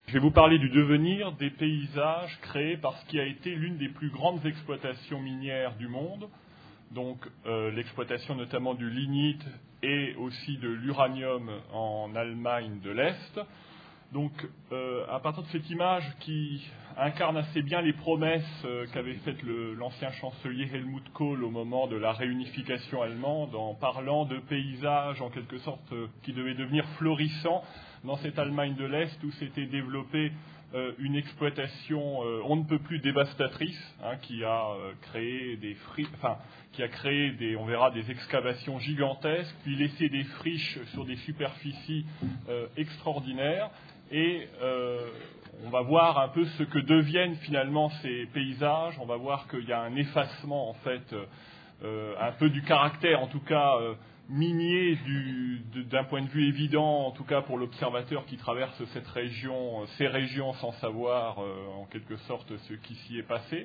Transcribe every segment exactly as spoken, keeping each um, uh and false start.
Je vais vous parler du devenir des paysages créés par ce qui a été l'une des plus grandes exploitations minières du monde, donc euh, l'exploitation notamment du lignite et aussi de l'uranium en Allemagne de l'Est. Donc euh, à partir de cette image qui incarne assez bien les promesses euh, qu'avait faites le, l'ancien chancelier Helmut Kohl au moment de la réunification allemande, en parlant de paysages en quelque sorte euh, qui devaient devenir florissants dans cette Allemagne de l'Est où s'était développée euh, une exploitation euh, on ne peut plus dévastatrice, hein, qui a euh, créé des friches, enfin qui a créé des, on verra, des excavations gigantesques, puis laissé des friches sur des superficies euh, extraordinaires. Et euh, on va voir un peu ce que deviennent finalement ces paysages. On va voir qu'il y a un effacement en fait, euh, un peu du caractère, en tout cas euh, minier du, de, d'un point de vue évident, en tout cas pour l'observateur qui traverse cette région, ces régions sans savoir euh, en quelque sorte ce qui s'y est passé.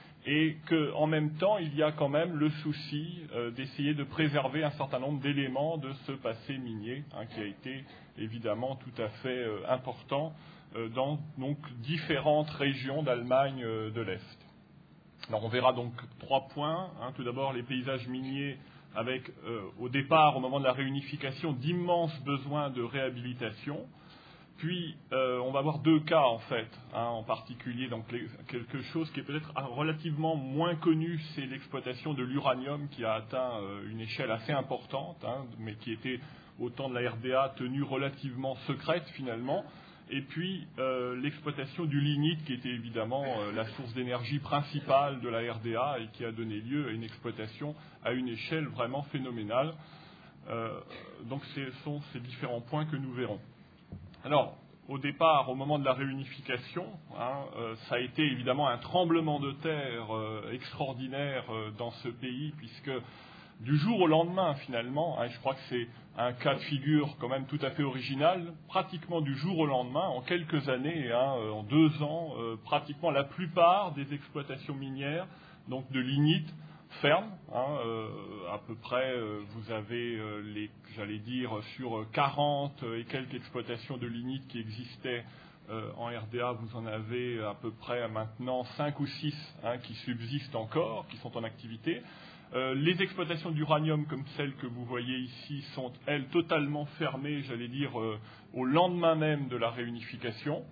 Et qu'en même temps, il y a quand même le souci euh, d'essayer de préserver un certain nombre d'éléments de ce passé minier, hein, qui a été évidemment tout à fait euh, important euh, dans donc, différentes régions d'Allemagne euh, de l'Est. Alors on verra donc trois points. Hein. Tout d'abord, les paysages miniers avec, euh, au départ, au moment de la réunification, d'immenses besoins de réhabilitation. Puis, euh, on va voir deux cas, en fait, hein, en particulier. Donc, les, quelque chose qui est peut-être relativement moins connu, c'est l'exploitation de l'uranium qui a atteint euh, une échelle assez importante, hein, mais qui était, au temps de la R D A, tenue relativement secrète, finalement. Et puis, euh, l'exploitation du lignite, qui était évidemment euh, la source d'énergie principale de la R D A et qui a donné lieu à une exploitation à une échelle vraiment phénoménale. Euh, donc, ce sont ces différents points que nous verrons. Alors, au départ, au moment de la réunification, hein, euh, ça a été évidemment un tremblement de terre euh, extraordinaire euh, dans ce pays, puisque du jour au lendemain, finalement, hein, je crois que c'est un cas de figure quand même tout à fait original, pratiquement du jour au lendemain, en quelques années, hein, en deux ans, euh, pratiquement la plupart des exploitations minières, donc de lignite, ferme, hein, euh, à peu près, euh, vous avez euh, les, j'allais dire, sur quarante et quelques exploitations de lignite qui existaient euh, en R D A, vous en avez à peu près maintenant cinq ou six, hein, qui subsistent encore, qui sont en activité. Euh, les exploitations d'uranium comme celles que vous voyez ici sont, elles, totalement fermées, j'allais dire, euh, au lendemain même de la réunification.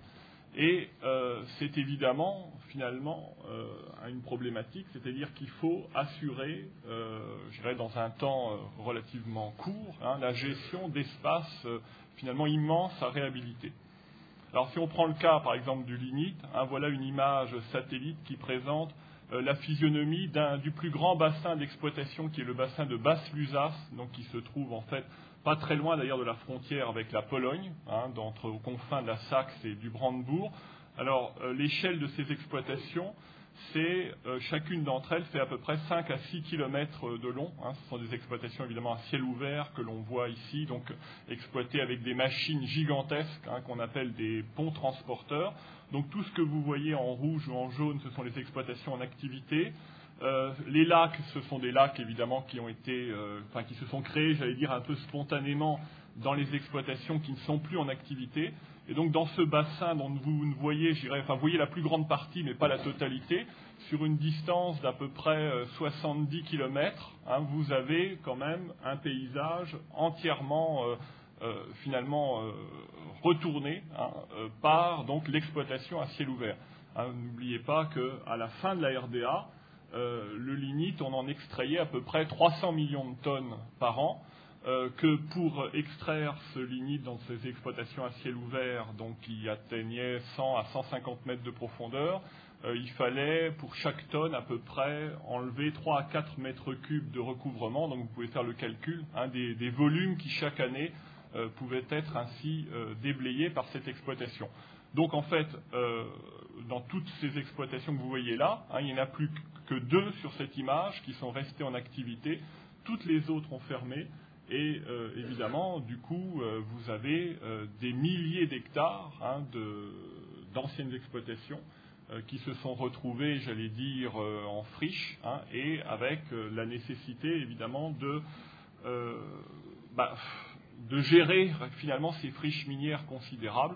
Et euh, c'est évidemment, finalement, euh, une problématique, c'est-à-dire qu'il faut assurer, euh, je dirais dans un temps euh, relativement court, hein, la gestion d'espaces euh, finalement immenses à réhabiliter. Alors si on prend le cas, par exemple, du lignite, hein, voilà une image satellite qui présente euh, la physionomie d'un, du plus grand bassin d'exploitation qui est le bassin de Basse-Lusace, donc qui se trouve en fait pas très loin d'ailleurs de la frontière avec la Pologne, hein, d'entre, aux confins de la Saxe et du Brandebourg. Alors, euh, l'échelle de ces exploitations, c'est, euh, chacune d'entre elles fait à peu près cinq à six kilomètres de long. Hein. Ce sont des exploitations évidemment à ciel ouvert que l'on voit ici, donc exploitées avec des machines gigantesques, hein, qu'on appelle des ponts transporteurs. Donc tout ce que vous voyez en rouge ou en jaune, ce sont les exploitations en activité. Euh, les lacs, ce sont des lacs évidemment qui ont été, euh, enfin qui se sont créés, j'allais dire un peu spontanément dans les exploitations qui ne sont plus en activité. Et donc dans ce bassin dont vous ne voyez, je dirais, enfin vous voyez la plus grande partie, mais pas la totalité, sur une distance d'à peu près euh, soixante-dix kilomètres, hein, vous avez quand même un paysage entièrement euh, euh, finalement euh, retourné, hein, euh, par donc l'exploitation à ciel ouvert. Hein, n'oubliez pas qu'à la fin de la R D A, Euh, le lignite, on en extrayait à peu près trois cents millions de tonnes par an, euh, que pour extraire ce lignite dans ces exploitations à ciel ouvert, donc qui atteignaient cent à cent cinquante mètres de profondeur, euh, il fallait pour chaque tonne à peu près enlever trois à quatre mètres cubes de recouvrement, donc vous pouvez faire le calcul, hein, des, des volumes qui chaque année euh, pouvaient être ainsi euh, déblayés par cette exploitation. Donc en fait, euh, dans toutes ces exploitations que vous voyez là, hein, il n'y en a plus que deux sur cette image qui sont restées en activité. Toutes les autres ont fermé et euh, évidemment, du coup, euh, vous avez euh, des milliers d'hectares, hein, de, d'anciennes exploitations euh, qui se sont retrouvées, j'allais dire, euh, en friche, hein, et avec euh, la nécessité évidemment de, euh, bah, de gérer finalement ces friches minières considérables.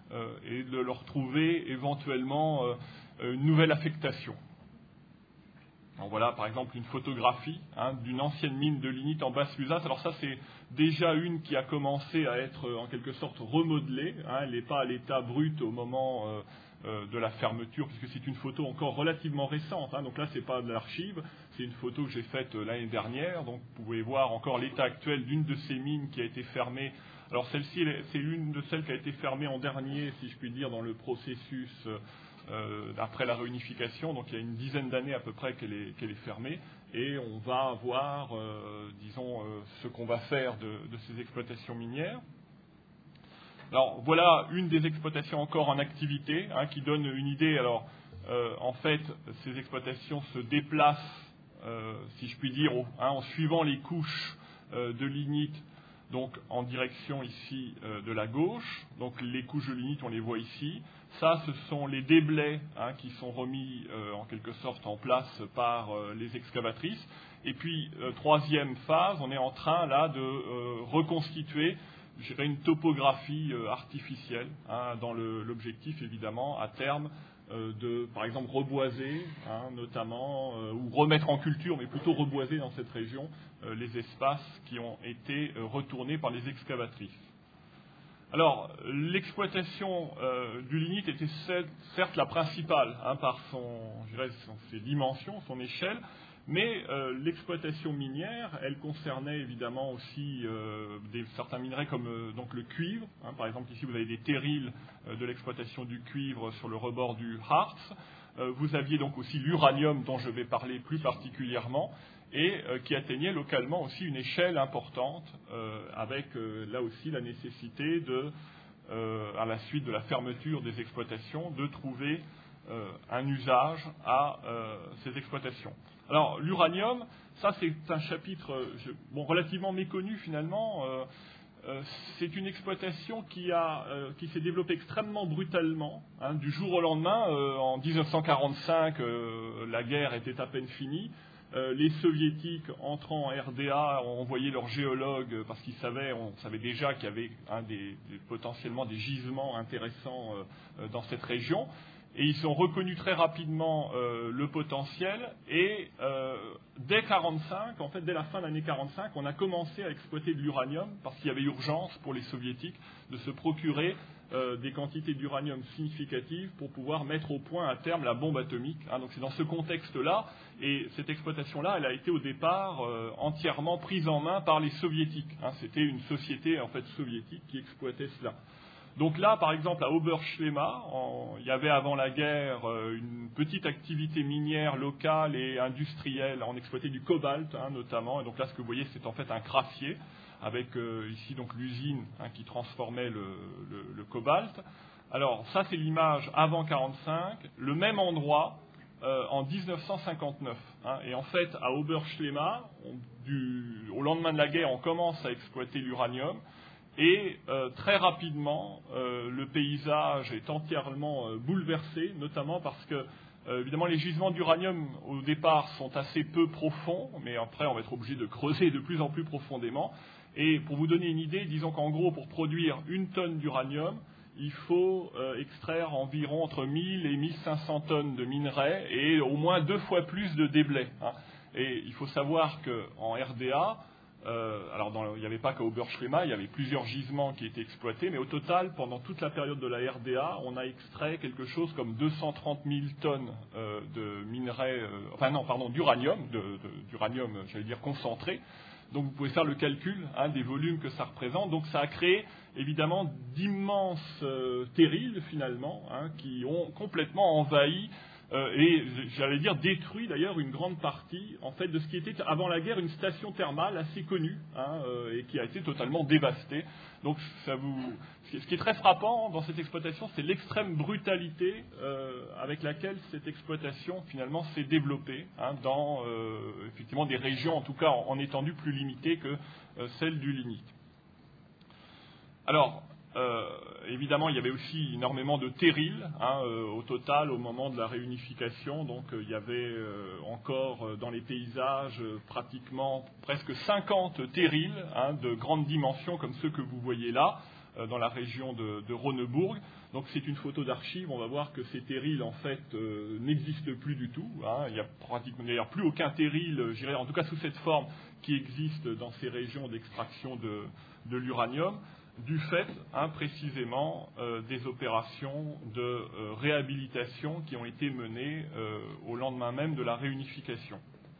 euh, et de leur trouver éventuellement euh, une nouvelle affectation. Donc voilà par exemple une photographie hein, d'une ancienne mine de lignite en Basse-Lusace. Alors ça c'est déjà une qui a commencé à être en quelque sorte remodelée, hein, elle n'est pas à l'état brut au moment euh, euh, de la fermeture, puisque c'est une photo encore relativement récente, hein, donc là c'est pas de l'archive, c'est une photo que j'ai faite euh, l'année dernière, donc vous pouvez voir encore l'état actuel d'une de ces mines qui a été fermée. Alors celle-ci c'est l'une de celles qui a été fermée en dernier, si je puis dire, dans le processus euh, Euh, après la réunification, donc il y a une dizaine d'années à peu près qu'elle est, qu'elle est fermée, et on va voir, euh, disons, euh, ce qu'on va faire de, de ces exploitations minières. Alors voilà une des exploitations encore en activité, hein, qui donne une idée. Alors euh, en fait, ces exploitations se déplacent, euh, si je puis dire, au, hein, en suivant les couches euh, de lignite, donc en direction ici euh, de la gauche. Donc les couches de lignite, on les voit ici. Ça, ce sont les déblais hein, qui sont remis euh, en quelque sorte en place par euh, les excavatrices. Et puis, euh, troisième phase, on est en train là de euh, reconstituer, je dirais, une topographie euh, artificielle, hein, dans le, l'objectif évidemment à terme euh, de, par exemple, reboiser, hein, notamment, euh, ou remettre en culture, mais plutôt reboiser dans cette région euh, les espaces qui ont été euh, retournés par les excavatrices. Alors, l'exploitation euh, du lignite était certes la principale, hein, par son, je dirais, son, ses dimensions, son échelle, mais euh, l'exploitation minière, elle concernait évidemment aussi euh, des, certains minerais comme euh, donc le cuivre. Hein, par exemple, ici, vous avez des terrils euh, de l'exploitation du cuivre sur le rebord du Harz. Euh, vous aviez donc aussi l'uranium, dont je vais parler plus particulièrement, et euh, qui atteignait localement aussi une échelle importante, euh, avec euh, là aussi la nécessité de, euh, à la suite de la fermeture des exploitations, de trouver euh, un usage à euh, ces exploitations. Alors l'uranium, ça c'est un chapitre je, bon, relativement méconnu finalement. Euh, euh, c'est une exploitation qui, a, euh, qui s'est développée extrêmement brutalement, hein, du jour au lendemain. Euh, en dix-neuf cent quarante-cinq, euh, la guerre était à peine finie. Euh, les soviétiques entrant en R D A ont envoyé leurs géologues parce qu'ils savaient, on savait déjà qu'il y avait hein, des, des, potentiellement des gisements intéressants euh, dans cette région. Et ils ont reconnu très rapidement euh, le potentiel. Et euh, dès quarante-cinq, en fait, dès la fin de l'année quarante-cinq, on a commencé à exploiter de l'uranium parce qu'il y avait urgence pour les soviétiques de se procurer euh, des quantités d'uranium significatives pour pouvoir mettre au point à terme la bombe atomique. Hein, donc c'est dans ce contexte-là. Et cette exploitation-là, elle a été au départ euh, entièrement prise en main par les soviétiques. Hein, c'était une société en fait soviétique qui exploitait cela. Donc là, par exemple, à Oberschlema, en, il y avait avant la guerre euh, une petite activité minière locale et industrielle. On exploitait du cobalt, hein, notamment. Et donc là, ce que vous voyez, c'est en fait un crassier, avec euh, ici donc l'usine hein, qui transformait le, le, le cobalt. Alors ça, c'est l'image avant quarante-cinq. Le même endroit euh, en dix-neuf cent cinquante-neuf. Hein, et en fait, à Oberschlema, on, du, au lendemain de la guerre, on commence à exploiter l'uranium. Et euh, très rapidement, euh, le paysage est entièrement euh, bouleversé, notamment parce que, euh, évidemment, les gisements d'uranium, au départ, sont assez peu profonds, mais après, on va être obligé de creuser de plus en plus profondément. Et pour vous donner une idée, disons qu'en gros, pour produire une tonne d'uranium, il faut euh, extraire environ entre mille et mille cinq cents tonnes de minerais et au moins deux fois plus de déblais. Hein. Et il faut savoir qu'en R D A, Euh, alors, dans le, il n'y avait pas qu'à Oberschlema, il y avait plusieurs gisements qui étaient exploités, mais au total, pendant toute la période de la R D A, on a extrait quelque chose comme deux cent trente mille tonnes euh, de minerais, euh, enfin non, pardon, d'uranium, de, de, d'uranium, j'allais dire concentré. Donc, vous pouvez faire le calcul hein, des volumes que ça représente. Donc, ça a créé évidemment d'immenses euh, terrils finalement, hein, qui ont complètement envahi. Euh, et j'allais dire détruit d'ailleurs une grande partie en fait de ce qui était avant la guerre une station thermale assez connue hein, euh, et qui a été totalement dévastée. Donc ça vous, ce qui est très frappant dans cette exploitation, c'est l'extrême brutalité euh, avec laquelle cette exploitation finalement s'est développée hein, dans euh, effectivement des régions en tout cas en, en étendue plus limitée que euh, celle du lignite. Alors Euh, évidemment, il y avait aussi énormément de terrils hein, euh, au total au moment de la réunification. Donc, euh, il y avait euh, encore euh, dans les paysages euh, pratiquement presque cinquante terrils hein, de grandes dimensions comme ceux que vous voyez là. euh, dans la région de, de Ronnebourg. Donc c'est une photo d'archive, on va voir que ces terrils en fait euh, n'existent plus du tout. Hein. Il n'y a pratiquement d'ailleurs plus aucun terril, je dirais, en tout cas sous cette forme, qui existe dans ces régions d'extraction de, de l'uranium, du fait hein, précisément euh, des opérations de euh, réhabilitation qui ont été menées euh, au lendemain même de la réunification.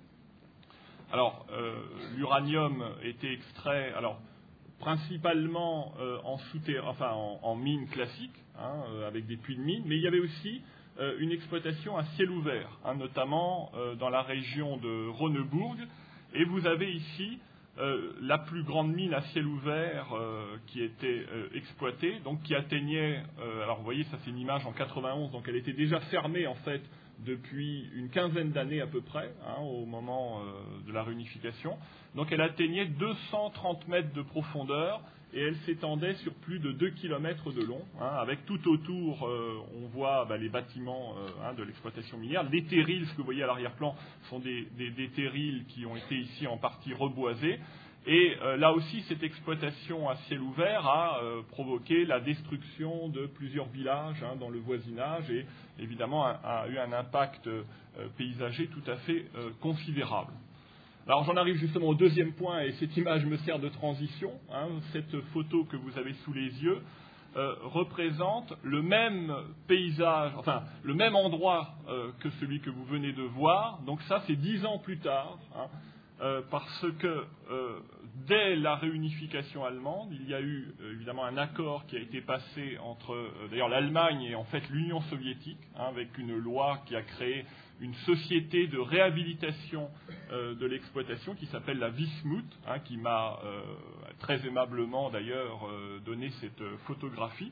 Alors, euh, l'uranium était extrait, alors principalement euh, en, enfin, en, en mine classique, hein, euh, avec des puits de mine, mais il y avait aussi euh, une exploitation à ciel ouvert, hein, notamment euh, dans la région de Ronnebourg. Et vous avez ici euh, la plus grande mine à ciel ouvert euh, qui était euh, exploitée, donc qui atteignait, euh, alors vous voyez, ça c'est une image en quatre-vingt-onze, donc elle était déjà fermée en fait depuis une quinzaine d'années à peu près, hein, au moment euh, de la réunification. Donc elle atteignait deux cent trente mètres de profondeur et elle s'étendait sur plus de deux kilomètres de long, hein, avec tout autour, euh, on voit bah, les bâtiments euh, hein, de l'exploitation minière. Les terrils, ce que vous voyez à l'arrière-plan, sont des, des, des terrils qui ont été ici en partie reboisés. Et euh, là aussi, cette exploitation à ciel ouvert a euh, provoqué la destruction de plusieurs villages hein, dans le voisinage et évidemment a, a eu un impact euh, paysager tout à fait euh, considérable. Alors j'en arrive justement au deuxième point et cette image me sert de transition. Hein, cette photo que vous avez sous les yeux euh, représente le même paysage, enfin le même endroit euh, que celui que vous venez de voir. Donc ça c'est dix ans plus tard. Hein, Euh, parce que euh, dès la réunification allemande, il y a eu euh, évidemment un accord qui a été passé entre euh, d'ailleurs l'Allemagne et en fait l'Union soviétique, hein, avec une loi qui a créé une société de réhabilitation euh, de l'exploitation qui s'appelle la Wismut, hein, qui m'a euh, très aimablement d'ailleurs euh, donné cette euh, photographie,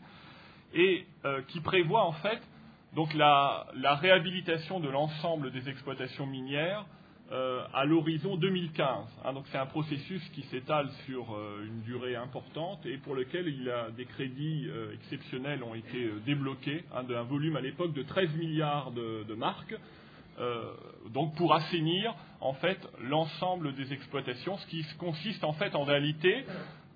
et euh, qui prévoit en fait donc la, la réhabilitation de l'ensemble des exploitations minières Euh, à l'horizon deux mille quinze. Hein, donc c'est un processus qui s'étale sur euh, une durée importante et pour lequel il y a des crédits euh, exceptionnels ont été euh, débloqués, hein, d'un volume à l'époque de treize milliards de, de marques, euh, donc pour assainir en fait l'ensemble des exploitations, ce qui consiste en fait en réalité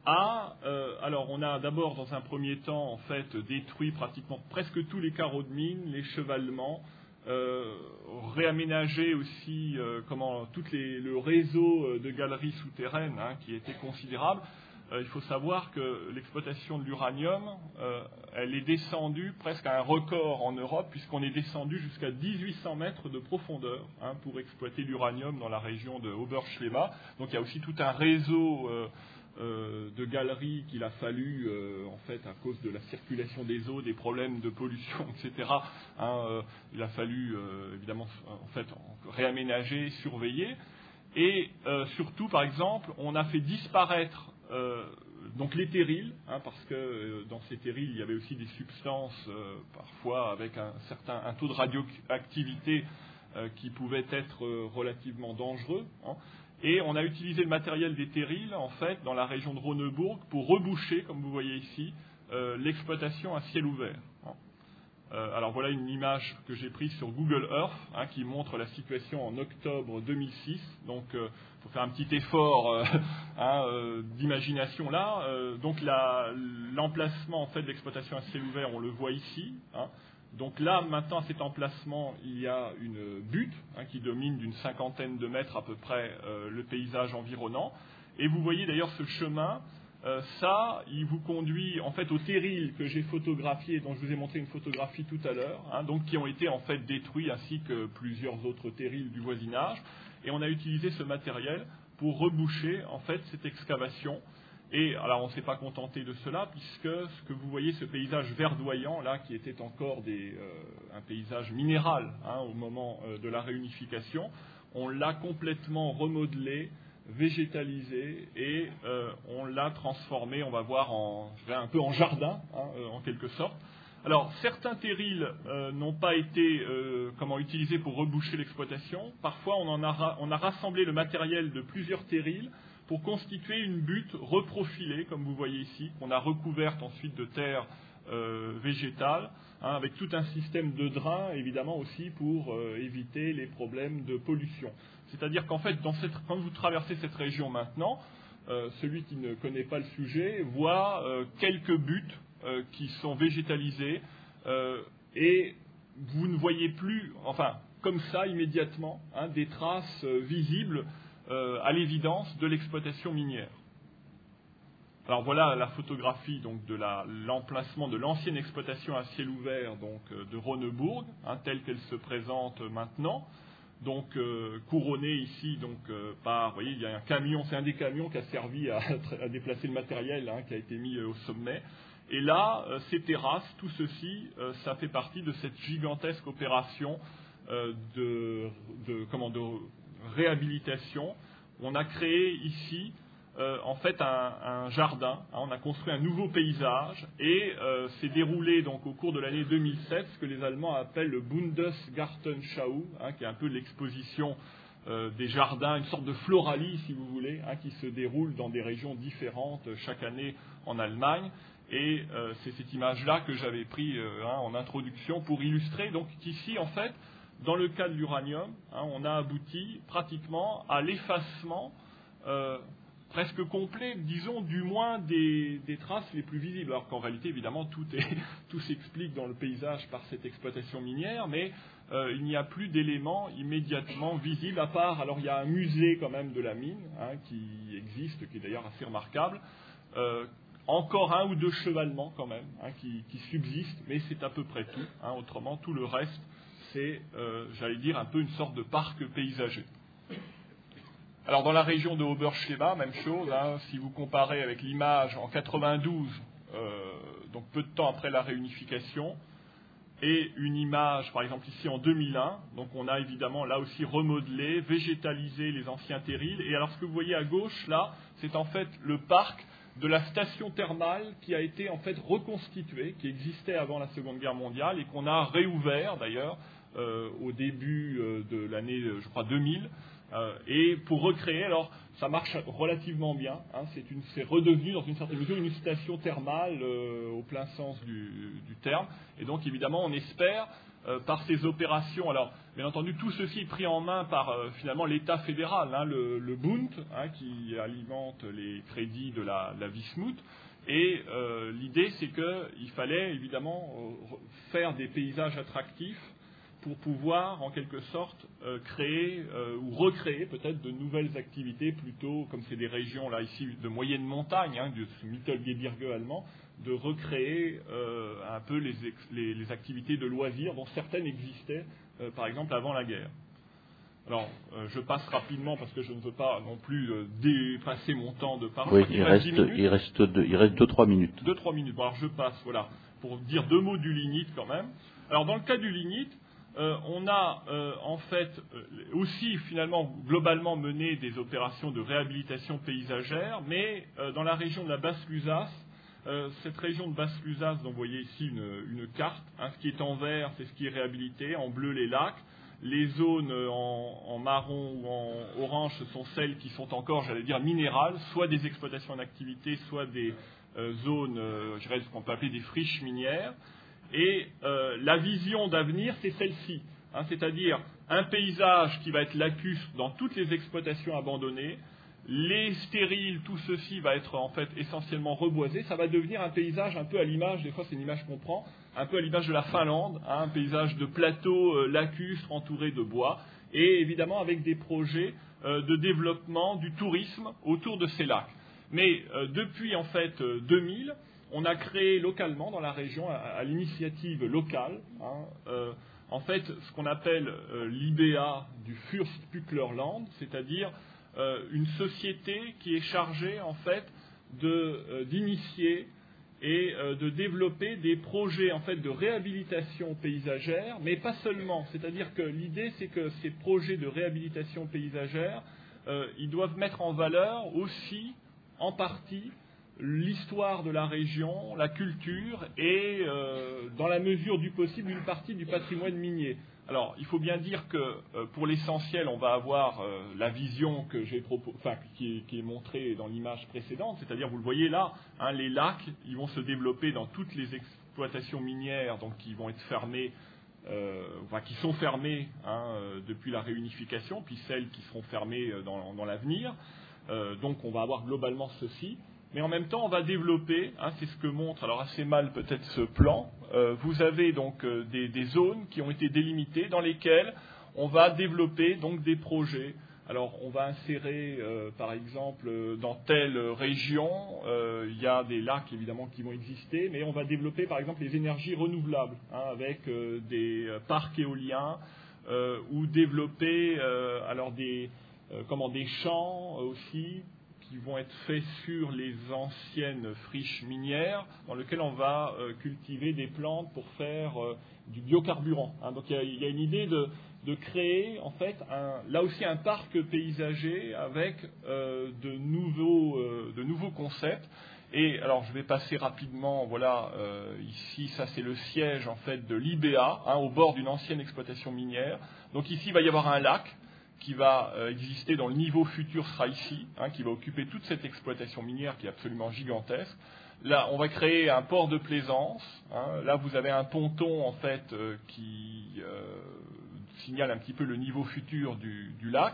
à, euh, alors on a d'abord dans un premier temps en fait détruit pratiquement presque tous les carreaux de mine, les chevalements, Euh, réaménager aussi euh, comment, tout les, le réseau de galeries souterraines hein, qui était considérable. Euh, il faut savoir que l'exploitation de l'uranium, euh, elle est descendue presque à un record en Europe, puisqu'on est descendu jusqu'à mille huit cents mètres de profondeur hein, pour exploiter l'uranium dans la région de Oberschlema. Donc il y a aussi tout un réseau euh, Euh, de galeries qu'il a fallu, euh, en fait, à cause de la circulation des eaux, des problèmes de pollution, et cetera. Hein, euh, il a fallu, euh, évidemment, en fait, réaménager, surveiller. Et euh, surtout, par exemple, on a fait disparaître euh, donc les terrils, hein, parce que euh, dans ces terrils, il y avait aussi des substances, euh, parfois avec un certain un taux de radioactivité euh, qui pouvait être euh, relativement dangereux. Hein. Et on a utilisé le matériel des terrils, en fait, dans la région de Ronnebourg, pour reboucher, comme vous voyez ici, euh, l'exploitation à ciel ouvert. Euh, alors voilà une image que j'ai prise sur Google Earth, hein, qui montre la situation en octobre deux mille six. Donc, il euh, faut faire un petit effort euh, hein, euh, d'imagination là. Euh, donc, la, l'emplacement en fait de l'exploitation à ciel ouvert, on le voit ici. Hein. Donc là, maintenant, à cet emplacement, il y a une butte hein, qui domine d'une cinquantaine de mètres à peu près euh, le paysage environnant. Et vous voyez d'ailleurs ce chemin, euh, ça, il vous conduit en fait aux terrils que j'ai photographiés, dont je vous ai montré une photographie tout à l'heure, hein, donc qui ont été en fait détruits ainsi que plusieurs autres terrils du voisinage. Et on a utilisé ce matériel pour reboucher en fait cette excavation. Et alors on ne s'est pas contenté de cela, puisque ce que vous voyez, ce paysage verdoyant, là, qui était encore des, euh, un paysage minéral hein, au moment euh, de la réunification, on l'a complètement remodelé, végétalisé, et euh, on l'a transformé, on va voir, en, un peu en jardin, hein, euh, en quelque sorte. Alors, certains terrils euh, n'ont pas été euh, comment, utilisés pour reboucher l'exploitation. Parfois, on, en a, on a rassemblé le matériel de plusieurs terrils pour constituer une butte reprofilée, comme vous voyez ici, qu'on a recouverte ensuite de terre euh, végétale, hein, avec tout un système de drains, évidemment aussi pour euh, éviter les problèmes de pollution. C'est-à-dire qu'en fait, dans cette, quand vous traversez cette région maintenant, euh, celui qui ne connaît pas le sujet voit euh, quelques buttes euh, qui sont végétalisées euh, et vous ne voyez plus, enfin, comme ça, immédiatement, hein, des traces euh, visibles euh, à l'évidence de l'exploitation minière. Alors voilà la photographie donc, de la, l'emplacement de l'ancienne exploitation à ciel ouvert donc, euh, de Ronnebourg, hein, telle qu'elle se présente maintenant. Donc euh, couronné ici donc, euh, par, vous voyez, il y a un camion, c'est un des camions qui a servi à, à déplacer le matériel hein, qui a été mis euh, au sommet. Et là, euh, ces terrasses, tout ceci, euh, ça fait partie de cette gigantesque opération euh, de, de, comment, de réhabilitation. On a créé ici, euh, en fait, un, un jardin. Hein, on a construit un nouveau paysage et euh, s'est déroulé donc au cours de l'année deux mille sept ce que les Allemands appellent le Bundesgartenschau, hein, qui est un peu l'exposition euh, des jardins, une sorte de floralie, si vous voulez, hein, qui se déroule dans des régions différentes chaque année en Allemagne. Et euh, c'est cette image-là que j'avais pris euh, hein, en introduction pour illustrer donc qu'ici, en fait, dans le cas de l'uranium, hein, on a abouti pratiquement à l'effacement euh, presque complet, disons, du moins des, des traces les plus visibles. Alors qu'en réalité, évidemment, tout, est, tout s'explique dans le paysage par cette exploitation minière, mais euh, il n'y a plus d'éléments immédiatement visibles, à part, alors il y a un musée quand même de la mine, hein, qui existe, qui est d'ailleurs assez remarquable, euh, encore un ou deux chevalements quand même, hein, qui, qui subsistent, mais c'est à peu près tout. Hein, autrement, tout le reste, c'est, euh, j'allais dire, un peu une sorte de parc paysager. Alors, dans la région de Oberschleba, même chose, hein, si vous comparez avec l'image en quatre-vingt-douze, euh, donc peu de temps après la réunification, et une image, par exemple ici en deux mille un, donc on a évidemment là aussi remodelé, végétalisé les anciens terrils, et alors ce que vous voyez à gauche, là, c'est en fait le parc de la station thermale qui a été en fait reconstituée, qui existait avant la Seconde Guerre mondiale et qu'on a réouvert d'ailleurs euh, au début euh, de l'année, je crois, deux mille, euh, et pour recréer, alors ça marche relativement bien, hein, c'est, une, c'est redevenu dans une certaine mesure une station thermale euh, au plein sens du, du terme, et donc évidemment on espère euh, par ces opérations, alors bien entendu tout ceci est pris en main par euh, finalement l'État fédéral, hein, le, le Bund, hein, qui alimente les crédits de la, la Wismut, et euh, l'idée c'est qu'il fallait évidemment euh, faire des paysages attractifs pour pouvoir, en quelque sorte, euh, créer euh, ou recréer peut-être de nouvelles activités, plutôt, comme c'est des régions, là, ici, de moyenne montagne, hein, du Mittelgebirge allemand, de recréer euh, un peu les, ex- les, les activités de loisirs dont certaines existaient, euh, par exemple, avant la guerre. Alors, euh, je passe rapidement parce que je ne veux pas non plus euh, dépasser mon temps de parole. Oui, il reste, il reste deux, il reste deux, trois minutes. Deux, trois minutes. Bon, alors je passe, voilà, pour dire deux mots du lignite quand même. Alors, dans le cas du lignite, Euh, on a euh, en fait euh, aussi finalement globalement mené des opérations de réhabilitation paysagère, mais euh, dans la région de la Basse-Lusace, euh, cette région de Basse-Lusace dont vous voyez ici une, une carte, hein, ce qui est en vert c'est ce qui est réhabilité, en bleu les lacs, les zones en, en marron ou en orange ce sont celles qui sont encore, j'allais dire, minérales, soit des exploitations en activité, soit des euh, zones, euh, je dirais ce qu'on peut appeler des friches minières. Et euh, la vision d'avenir, c'est celle-ci, hein, c'est-à-dire un paysage qui va être lacustre dans toutes les exploitations abandonnées, les stériles, tout ceci va être en fait essentiellement reboisé, ça va devenir un paysage un peu à l'image, des fois c'est une image qu'on prend, un peu à l'image de la Finlande, hein, un paysage de plateau euh, lacustre entouré de bois, et évidemment avec des projets euh, de développement du tourisme autour de ces lacs. Mais euh, depuis en fait euh, deux mille, on a créé localement dans la région, à, à l'initiative locale, hein, euh, en fait ce qu'on appelle euh, l'I B A du Fürstbüchlerland, c'est-à-dire euh, une société qui est chargée en fait de, euh, d'initier et euh, de développer des projets en fait de réhabilitation paysagère, mais pas seulement. C'est-à-dire que l'idée c'est que ces projets de réhabilitation paysagère, euh, ils doivent mettre en valeur aussi, en partie, l'histoire de la région, la culture et, euh, dans la mesure du possible, une partie du patrimoine minier. Alors, il faut bien dire que, euh, pour l'essentiel, on va avoir euh, la vision que j'ai propo- enfin, qui, est, qui est montrée dans l'image précédente, c'est-à-dire, vous le voyez là, hein, les lacs, ils vont se développer dans toutes les exploitations minières, donc qui vont être fermées, euh, enfin, qui sont fermées hein, euh, depuis la réunification, puis celles qui seront fermées euh, dans, dans l'avenir. Euh, donc on va avoir globalement ceci. Mais en même temps, on va développer, hein, c'est ce que montre, alors assez mal peut-être ce plan, euh, vous avez donc euh, des, des zones qui ont été délimitées dans lesquelles on va développer donc des projets. Alors on va insérer euh, par exemple dans telle région, euh, il y a des lacs évidemment qui vont exister, mais on va développer par exemple les énergies renouvelables, hein, avec euh, des parcs éoliens, euh, ou développer euh, alors des, euh, comment, des champs aussi, qui vont être faits sur les anciennes friches minières, dans lesquelles on va euh, cultiver des plantes pour faire euh, du biocarburant. Hein. Donc il y, y a une idée de, de créer, en fait, un, là aussi un parc paysager avec euh, de, nouveaux, euh, de nouveaux concepts. Et alors je vais passer rapidement, voilà, euh, ici, ça c'est le siège en fait de l'I B A, hein, au bord d'une ancienne exploitation minière. Donc ici, il va y avoir un lac qui va euh, exister, dont le niveau futur sera ici, hein, qui va occuper toute cette exploitation minière qui est absolument gigantesque. Là, on va créer un port de plaisance. Hein. Là, vous avez un ponton, en fait, euh, qui euh, signale un petit peu le niveau futur du, du lac.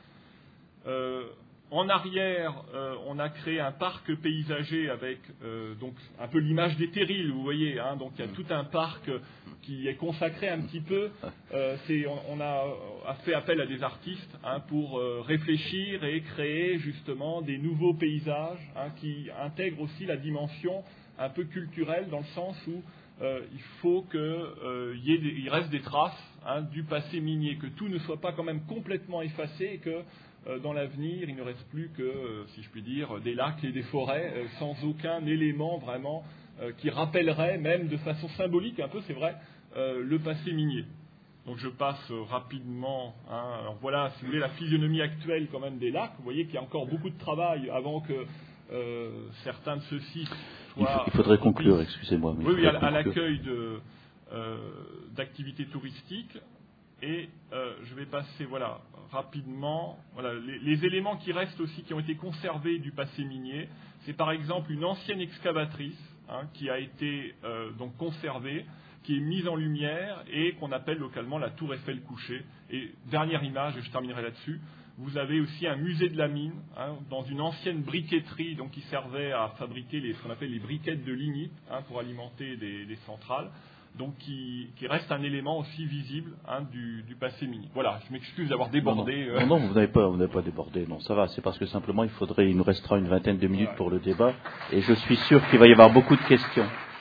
Euh, en arrière, euh, on a créé un parc paysager avec euh, donc un peu l'image des terrils, vous voyez. Hein, donc il y a tout un parc qui est consacré un petit peu. Euh, c'est, on, on a, a fait appel à des artistes, hein, pour euh, réfléchir et créer justement des nouveaux paysages, hein, qui intègrent aussi la dimension un peu culturelle, dans le sens où euh, il faut qu'il euh, y ait des, il reste des traces, hein, du passé minier, que tout ne soit pas quand même complètement effacé, et que euh, dans l'avenir il ne reste plus que, euh, si je puis dire, des lacs et des forêts, euh, sans aucun élément vraiment euh, qui rappellerait, même de façon symbolique un peu, c'est vrai, euh, le passé minier. Donc je passe rapidement, hein. Alors voilà, si vous voulez, la physionomie actuelle quand même des lacs. Vous voyez qu'il y a encore beaucoup de travail avant que euh, certains de ceux-ci soient... Il faudrait conclure, excusez-moi. Oui, oui, à, à l'accueil de, euh, d'activités touristiques. Et euh, je vais passer, voilà, rapidement, voilà, les, les éléments qui restent aussi, qui ont été conservés du passé minier. C'est par exemple une ancienne excavatrice, hein, qui a été euh, donc conservée, qui est mise en lumière et qu'on appelle localement la tour Eiffel couchée. Et dernière image, et je terminerai là-dessus, vous avez aussi un musée de la mine, hein, dans une ancienne briqueterie, donc qui servait à fabriquer les, ce qu'on appelle les briquettes de lignite, hein, pour alimenter des, des centrales, donc qui, qui reste un élément aussi visible, hein, du, du passé minier. Voilà, je m'excuse d'avoir débordé. Non, non, euh... non, non, vous n'avez pas, vous n'avez pas débordé, non, ça va, c'est parce que simplement il faudrait, il nous restera une vingtaine de minutes, ouais, pour le débat, et je suis sûr qu'il va y avoir beaucoup de questions.